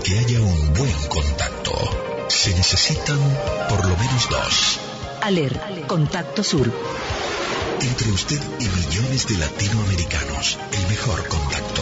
que haya un buen contacto, se necesitan por lo menos dos. ALER, Contacto Sur. Entre usted y millones de latinoamericanos, el mejor contacto.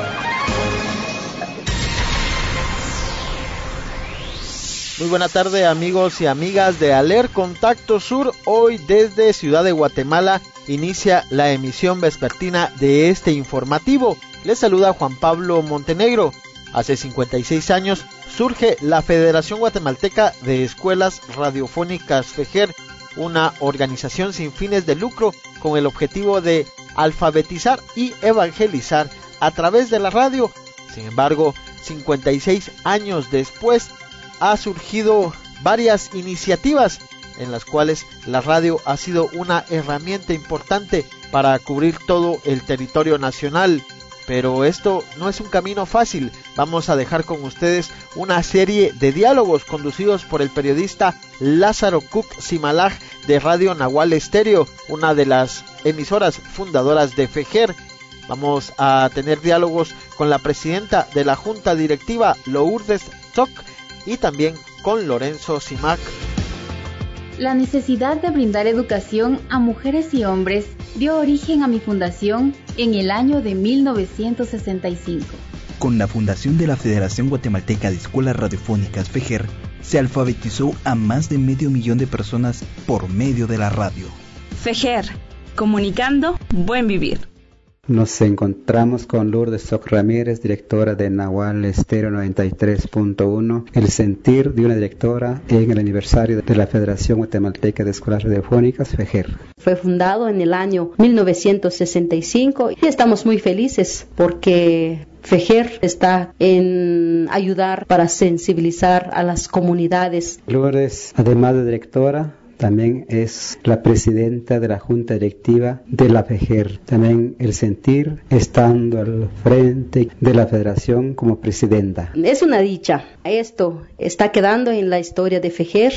Muy buena tarde, amigos y amigas de ALER Contacto Sur. Hoy desde Ciudad de Guatemala inicia la emisión vespertina de este informativo. Les saluda Juan Pablo Montenegro. Hace 56 años surge la Federación Guatemalteca de Escuelas Radiofónicas FEJER, una organización sin fines de lucro con el objetivo de alfabetizar y evangelizar a través de la radio. Sin embargo, 56 años después, ha surgido varias iniciativas en las cuales la radio ha sido una herramienta importante para cubrir todo el territorio nacional. Pero esto no es un camino fácil. Vamos a dejar con ustedes una serie de diálogos conducidos por el periodista Lázaro Cook Simalaj de Radio Nahual Estéreo, una de las emisoras fundadoras de FEJER. Vamos a tener diálogos con la presidenta de la Junta Directiva, Lourdes Toc, y también con Lorenzo Simac. La necesidad de brindar educación a mujeres y hombres dio origen a mi fundación en el año de 1965. Con la fundación de la Federación Guatemalteca de Escuelas Radiofónicas FEJER, se alfabetizó a más de 500,000 de personas por medio de la radio. FEJER, comunicando buen vivir. Nos encontramos con Lourdes Toc Ramírez, directora de Nahual Estéreo 93.1, el sentir de una directora en el aniversario de la Federación Guatemalteca de Escuelas Radiofónicas, FEJER. Fue fundado en el año 1965 y estamos muy felices porque FEJER está en ayudar para sensibilizar a las comunidades. Lourdes, además de directora, también es la presidenta de la Junta Directiva de la FEJER. También el sentir estando al frente de la Federación como presidenta. Es una dicha. Esto está quedando en la historia de FEJER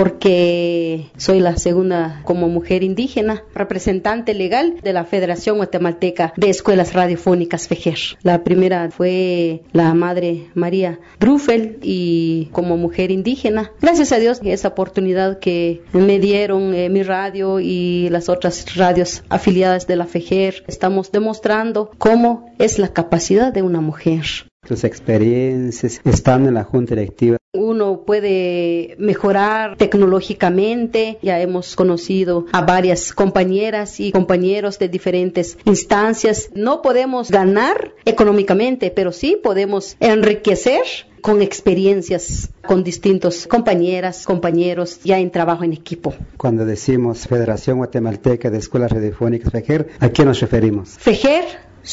porque soy la segunda como mujer indígena, representante legal de la Federación Guatemalteca de Escuelas Radiofónicas FEJER. La primera fue la madre María Drufel y como mujer indígena. Gracias a Dios esa oportunidad que me dieron mi radio y las otras radios afiliadas de la FEJER, estamos demostrando cómo es la capacidad de una mujer. Sus experiencias están en la Junta Directiva. Uno puede mejorar tecnológicamente. Ya hemos conocido a varias compañeras y compañeros de diferentes instancias. No podemos ganar económicamente, pero sí podemos enriquecer con experiencias con distintos compañeras, compañeros, ya en trabajo en equipo. Cuando decimos Federación Guatemalteca de Escuelas Radiofónicas FEJER, ¿a qué nos referimos? FEJER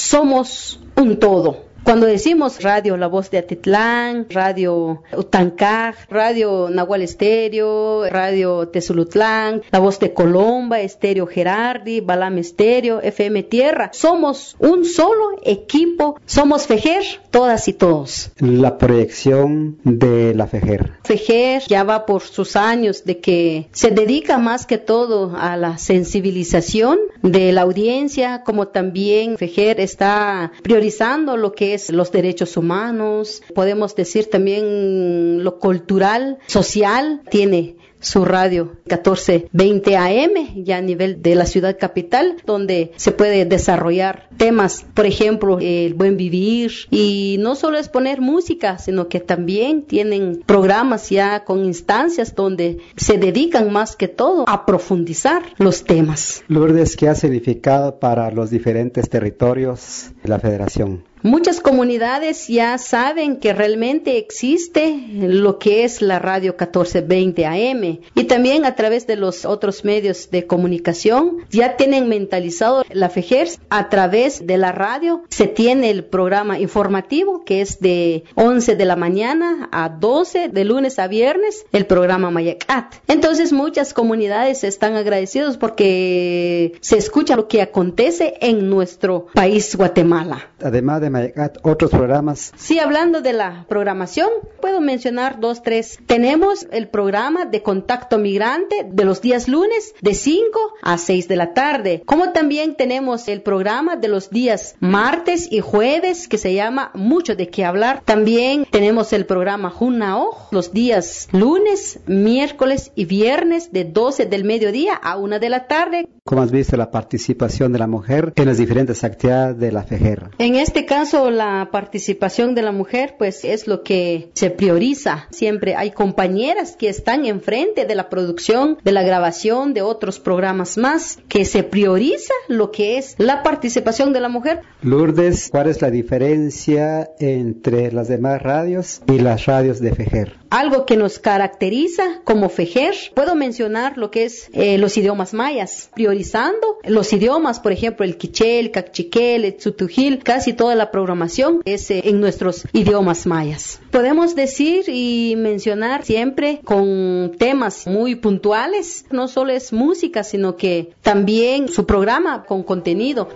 somos un todo. Cuando decimos radio La Voz de Atitlán, radio Utancaj, radio Nahual Estéreo, radio Tezulutlán, La Voz de Colomba, Estéreo Gerardi, Balam Estéreo, FM Tierra, somos un solo equipo, somos FEJER, todas y todos. La proyección de la FEJER. FEJER ya va por sus años de que se dedica más que todo a la sensibilización de la audiencia, como también FEJER está priorizando lo que es los derechos humanos, podemos decir también lo cultural, social, tiene su radio 1420 AM ya a nivel de la ciudad capital, donde se puede desarrollar temas, por ejemplo, el buen vivir, y no solo es poner música, sino que también tienen programas ya con instancias donde se dedican más que todo a profundizar los temas. Lourdes, ¿qué ha significado para los diferentes territorios de la Federación? Muchas comunidades ya saben que realmente existe lo que es la radio 1420 AM y también a través de los otros medios de comunicación ya tienen mentalizado la FEJER. A través de la radio se tiene el programa informativo que es de 11 de la mañana a 12 de lunes a viernes, el programa Mayacat. Entonces muchas comunidades están agradecidos porque se escucha lo que acontece en nuestro país Guatemala. Además de tarde, Mayacat, otros programas. Sí, hablando de la programación, puedo mencionar 2, 3. Tenemos el programa de Contacto Migrante de los días lunes de 5 a 6 de la tarde. Como también tenemos el programa de los días martes y jueves que se llama Mucho de qué hablar. También tenemos el programa Junao los días lunes, miércoles y viernes de 12 del mediodía a 1 de la tarde. ¿Cómo has visto la participación de la mujer en las diferentes actividades de la FEJER? En este caso, la participación de la mujer, pues es lo que se prioriza. Siempre hay compañeras que están enfrente de la producción, de la grabación, de otros programas más, que se prioriza lo que es la participación de la mujer. Lourdes, ¿cuál es la diferencia entre las demás radios y las radios de FEJER? Algo que nos caracteriza como FEJER, puedo mencionar lo que es los idiomas mayas, priorizando los idiomas, por ejemplo, el quiché, el cachiqué, el tzutujil, casi toda la programación es en nuestros idiomas mayas. Podemos decir y mencionar siempre con temas muy puntuales, no solo es música, sino que también su programa con contenido.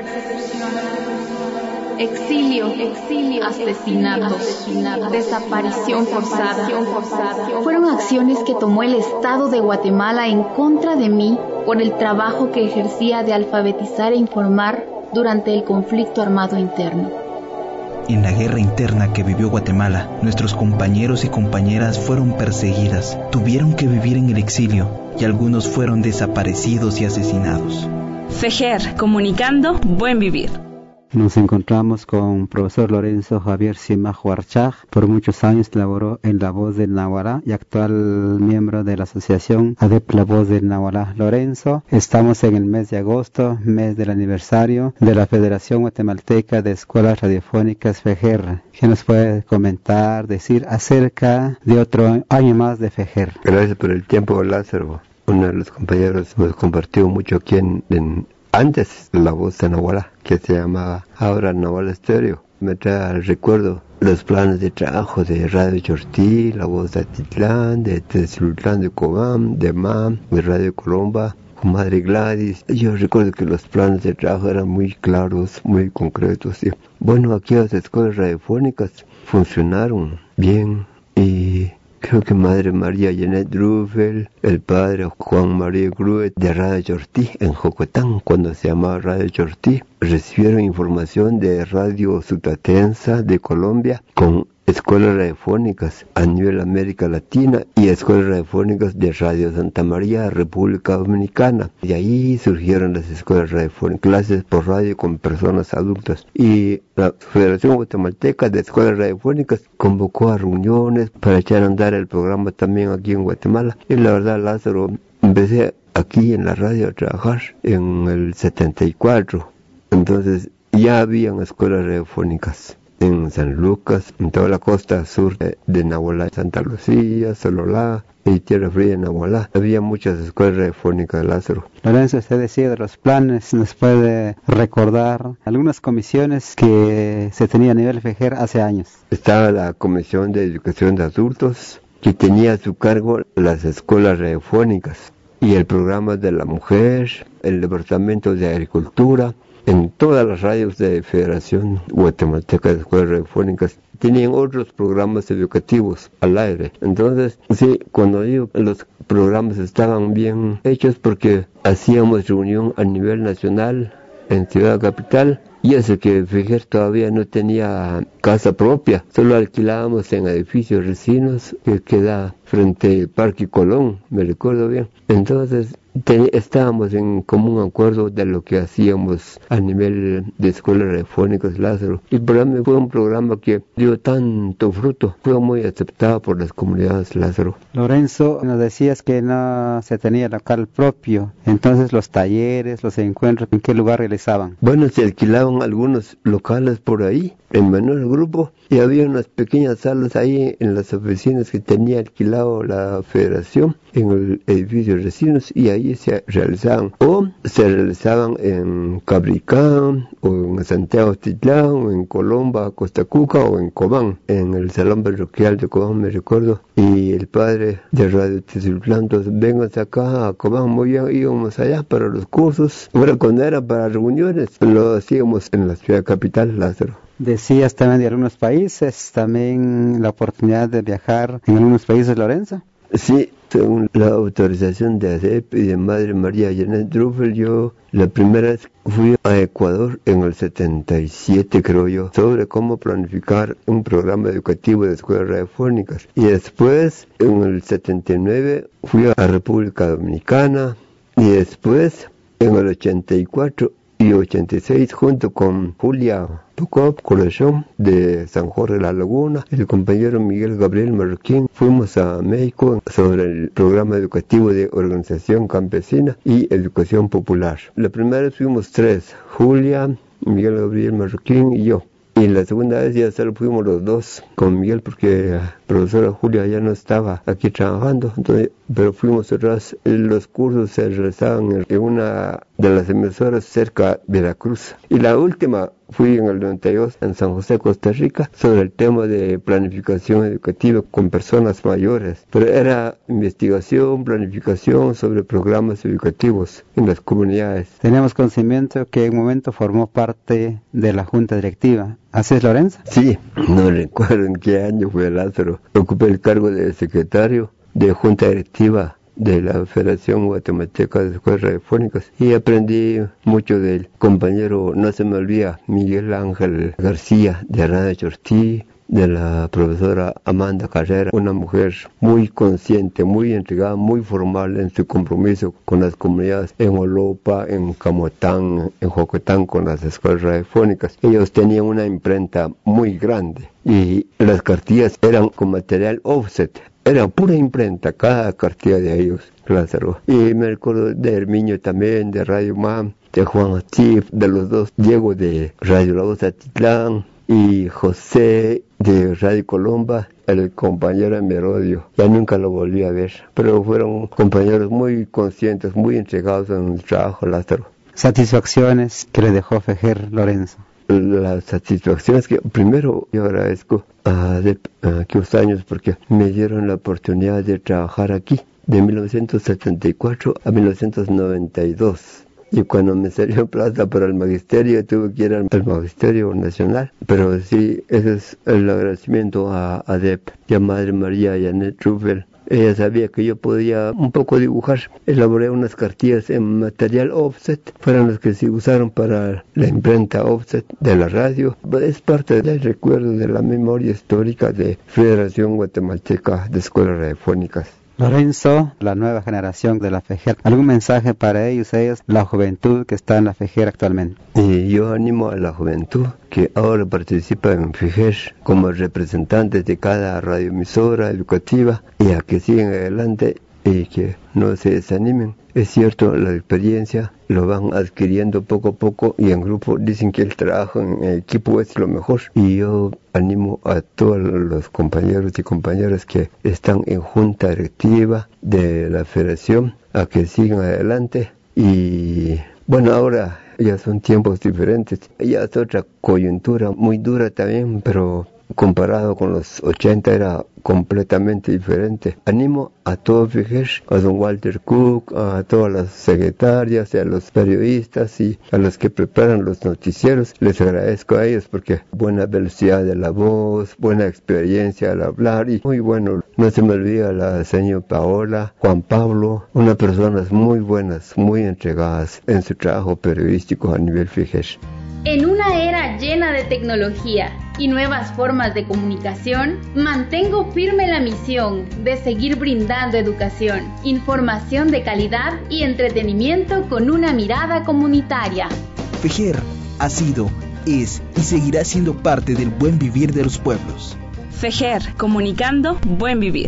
Exilio, asesinatos, desaparición forzada. Fueron acciones que tomó el Estado de Guatemala en contra de mí por el trabajo que ejercía de alfabetizar e informar durante el conflicto armado interno. En la guerra interna que vivió Guatemala, nuestros compañeros y compañeras fueron perseguidas, tuvieron que vivir en el exilio y algunos fueron desaparecidos y asesinados. FEJER, comunicando buen vivir. Nos encontramos con el profesor Lorenzo Javier Sima Huarchaj. Por muchos años laboró en La Voz del Nahualá y actual miembro de la asociación ADEP La Voz del Nahualá. Lorenzo, estamos en el mes de agosto, mes del aniversario de la Federación Guatemalteca de Escuelas Radiofónicas FEJER. ¿Qué nos puede comentar, decir acerca de otro año más de FEJER? Gracias por el tiempo, Lázaro. Uno de los compañeros nos compartió mucho aquí antes La Voz de Nahualá, que se llamaba ahora Nahualá Estéreo. Me trae al recuerdo los planes de trabajo de Radio Chortí, La Voz de Atitlán, de Tezlutlán de Cobán, de MAM, de Radio Colomba, con Madre Gladys. Yo recuerdo que los planes de trabajo eran muy claros, muy concretos. Y bueno, aquí las escuelas radiofónicas funcionaron bien y creo que Madre María Janet Ruffel, el padre Juan María Gruet de Radio Chortí en Jocotán, cuando se llamaba Radio Chortí, recibieron información de Radio Sutatensa de Colombia con escuelas radiofónicas a nivel América Latina y escuelas radiofónicas de Radio Santa María, República Dominicana. De ahí surgieron las escuelas radiofónicas, clases por radio con personas adultas. Y la Federación Guatemalteca de Escuelas Radiofónicas convocó a reuniones para echar a andar el programa también aquí en Guatemala. Y la verdad, Lázaro, empecé aquí en la radio a trabajar en el 74. Entonces ya habían escuelas radiofónicas en San Lucas, en toda la costa sur de Nahualá, Santa Lucía, Sololá y Tierra Fría, Nahualá. Había muchas escuelas radiofónicas, Lázaro. Lorenzo, usted decía de los planes, ¿nos puede recordar algunas comisiones que se tenía a nivel FEJER hace años? Estaba la Comisión de Educación de Adultos, que tenía a su cargo las escuelas radiofónicas y el programa de la mujer, el Departamento de Agricultura. En todas las radios de Federación Guatemalteca de Escuelas Radiofónicas tenían otros programas educativos al aire. Entonces, sí, cuando digo que los programas estaban bien hechos porque hacíamos reunión a nivel nacional en Ciudad Capital, y eso que FEJER todavía no tenía casa propia, solo alquilábamos en edificios vecinos que queda frente al Parque Colón, me recuerdo bien. Entonces estábamos en común acuerdo de lo que hacíamos a nivel de escuelas radiofónicas, Lázaro. Y para mí fue un programa que dio tanto fruto, fue muy aceptado por las comunidades, Lázaro. Lorenzo, nos decías que no se tenía local propio, entonces los talleres, los encuentros, ¿en qué lugar realizaban? Bueno, se alquilaban algunos locales por ahí, en menor grupo, y había unas pequeñas salas ahí en las oficinas que tenía alquilado la Federación, en el edificio de vecinos, y ahí ahí se realizaban, o se realizaban en Cabricán, o en Santiago Titlán, o en Colomba, Costa Cuca, o en Cobán, en el Salón Parroquial de Cobán, me recuerdo, y el padre de Radio Tizultlán, entonces, vénganse acá a Cobán, muy bien, íbamos allá para los cursos, ahora cuando era para reuniones, lo hacíamos en la ciudad capital, Lázaro. Decías también de algunos países, también la oportunidad de viajar en algunos países, Lorenzo. Sí, según la autorización de ADEP y de Madre María Janet Druffel, yo la primera vez fui a Ecuador en el 77, creo yo, sobre cómo planificar un programa educativo de escuelas radiofónicas. Y después, en el 79, fui a República Dominicana, y después, en el 84 y 86, junto con Julia Tucop Corazón de San Jorge de la Laguna, el compañero Miguel Gabriel Marroquín, fuimos a México sobre el programa educativo de organización campesina y educación popular. La primera vez fuimos 3, Julia, Miguel Gabriel Marroquín y yo. Y la segunda vez ya solo fuimos los 2 con Miguel porque la profesora Julia ya no estaba aquí trabajando, entonces, pero fuimos atrás. Los cursos se realizaban en una de las emisoras cerca de Veracruz. Y la última fui en el 92 en San José, Costa Rica, sobre el tema de planificación educativa con personas mayores. Pero era investigación, planificación sobre programas educativos en las comunidades. Tenemos conocimiento que en un momento formó parte de la junta directiva. ¿Así es, Lorenzo? Sí, no recuerdo en qué año fue, Lázaro. Ocupé el cargo de secretario de junta directiva de la Federación Guatemalteca de Escuelas Radiofónicas y aprendí mucho del compañero, no se me olvida, Miguel Ángel García de Radio Chortí, de la profesora Amanda Carrera, una mujer muy consciente, muy entregada, muy formal en su compromiso con las comunidades en Olopa, en Camotán, en Jocotán, con las escuelas radiofónicas. Ellos tenían una imprenta muy grande y las cartillas eran con material offset. Era pura imprenta, cada cartilla de ellos, Lázaro. Y me recuerdo de Herminio también, de Radio MAM, de Juan Atif, de los 2, Diego de Radio La Voz Atitlán y José de Radio Colomba, el compañero Merodio. Ya nunca lo volví a ver, pero fueron compañeros muy conscientes, muy entregados en el trabajo, Lázaro. Satisfacciones que le dejó Fejer, Lorenzo. Las satisfacciones que primero yo agradezco a aquellos años porque me dieron la oportunidad de trabajar aquí de 1974 a 1992 y cuando me salió plaza para el magisterio tuve que ir al magisterio nacional, pero sí, ese es el agradecimiento a ADEP y a Madre María Janet Druffel. Ella sabía que yo podía un poco dibujar. Elaboré unas cartillas en material offset, fueron las que se usaron para la imprenta offset de la radio. Es parte del recuerdo de la memoria histórica de Federación Guatemalteca de Escuelas Radiofónicas. Lorenzo, la nueva generación de la FEJER, ¿algún mensaje para ellos, la juventud que está en la FEJER actualmente? Y yo animo a la juventud que ahora participa en FEJER como representantes de cada radioemisora educativa y a que sigan adelante y que no se desanimen. Es cierto, la experiencia lo van adquiriendo poco a poco y en grupo dicen que el trabajo en equipo es lo mejor. Y yo animo a todos los compañeros y compañeras que están en junta directiva de la federación a que sigan adelante. Y bueno, ahora ya son tiempos diferentes, ya es otra coyuntura muy dura también, pero comparado con los 80 era completamente diferente. Animo a todo FEJER, a don Walter Cook, a todas las secretarias y a los periodistas y a los que preparan los noticieros. Les agradezco a ellos porque buena velocidad de la voz, buena experiencia al hablar y muy bueno. No se me olvida la señora Paola, Juan Pablo, unas personas muy buenas, muy entregadas en su trabajo periodístico a nivel FEJER. En una era llena de tecnología y nuevas formas de comunicación, mantengo firme la misión de seguir brindando educación, información de calidad y entretenimiento con una mirada comunitaria. FEJER ha sido, es y seguirá siendo parte del buen vivir de los pueblos. FEJER, comunicando buen vivir.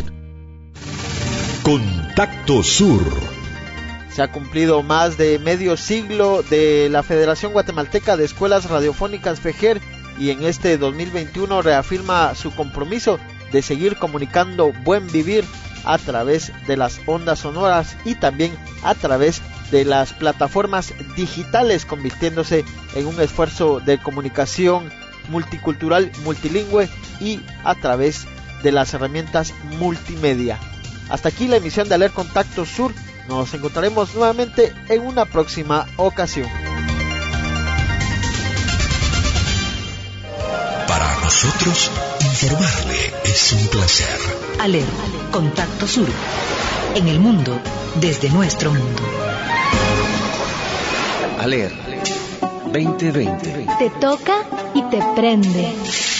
Contacto Sur. Se ha cumplido más de medio siglo de la Federación Guatemalteca de Escuelas Radiofónicas FEJER y en este 2021 reafirma su compromiso de seguir comunicando buen vivir a través de las ondas sonoras y también a través de las plataformas digitales, convirtiéndose en un esfuerzo de comunicación multicultural, multilingüe y a través de las herramientas multimedia. Hasta aquí la emisión de Aler Contacto Sur. Nos encontraremos nuevamente en una próxima ocasión. Para nosotros, informarle es un placer. Aler, Contacto Sur. En el mundo, desde nuestro mundo. Aler 2020. Te toca y te prende.